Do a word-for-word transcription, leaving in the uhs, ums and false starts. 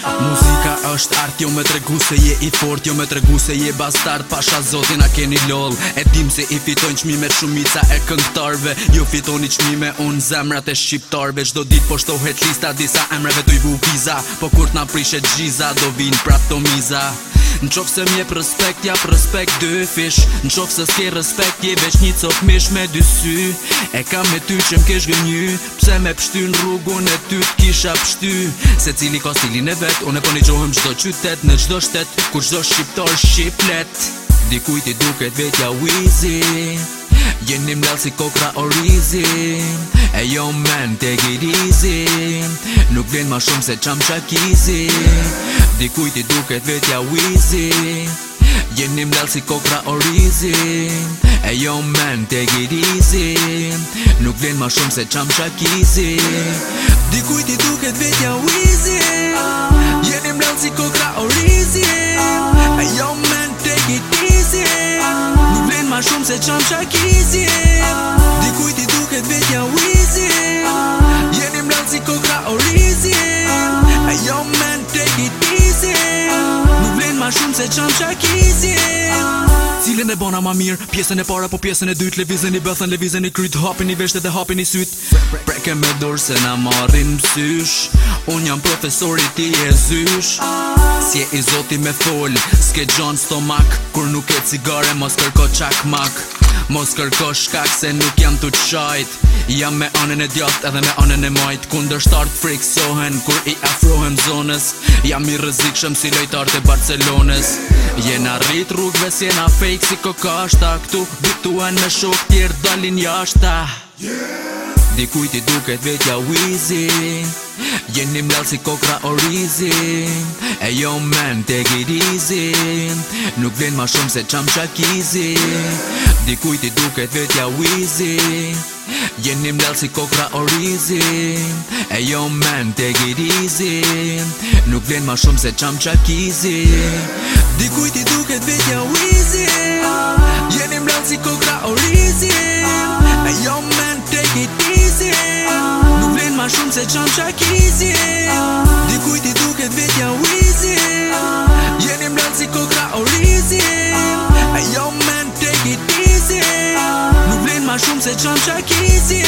Muzika është art, jo me tregu se je i fort, jo me tregu se je bastard, pasha zotin a keni lol. E dim se i fitojnë qmime shumica e këngtarve, jo fitoni qmime unë zemrat e shqiptarve. Çdo dit po shtohet lista disa emreve tu i bu viza, po kur t'na prishet gjiza do vin pra to miza. Në qofë se m'jep respekt, jap respekt dy fish. Në qofë se s'ke respekt, je veç një cop mish me dy sy. E kam me ty që m'kesh gënjy, pse me pështy në rrugun e ty t'kisha pështy. Se cili ka stilin e vet, unë e po një gjohëm gjdo qytet, në gjdo shtet, kur gjdo shqiptar shqiplet. Dikujt i duket vetja Wizi, jeni mlell si kokra orizi. E jo men, take it easy, nuk vlen ma shumë se qam qakizi. Dikujt i duket vetja Wizi, jeni mlell si kokra orizi. E jo men, take it easy, nuk vlen ma shumë se qam qakizi. Dikujt i duket vetja Wizi, jeni mlell si kokra orizi. E jo men, take it easy, nuk vlen ma shumë se qam qakizi. Dikujt i duket vetja Wizi, jeni mlell si kokra orizi. E jo men, take it easy, nuk vlen ma shumë se qam qakizi. Cilën e bona ma mirë, pjesën e para po pjesën e dytë. Levizën i bëthën, levizën i kryt, hapin i veshtet dhe hapin i syt. Preke me dorë se na marrin mësysh, unë jam profesori ti e zysh. Si e i zoti me fol, s'ke gjon stomak, kur nuk e cigare mos kërko qakmak. Mos kërko shkak se nuk jam tu qajt, jam me anën e djath edhe me anën e majt. Kundër shtart friksohen kur i afrohem zonës, jam i rrezikshëm si lojtar të Barcelonës. Jena rrit rrugve si jena fake si kokashta, këtu bituen me shok tjerë dalin jashta. Dikujt i duket vetja Wizi, jeni mlell si kokra orizi. E jo men, take it easy, nuk vlen ma shumë se qam qakizi. Dikujt i duket vetja Wizi, jeni mlell si kokra orizi. E jo men, take it easy, nuk vlen ma shumë se qam qakizi. Dikujt i duket vetja Wizi, jeni mlell si kokra orizi. E jo men, take it easy, nuk vlen ma shumë se qam qakizi. Dikujt i duket vetja Wizi, jeni mlell si kokra orizi. E jo men, take it easy, nuk vlen ma shumë se qam qakizi.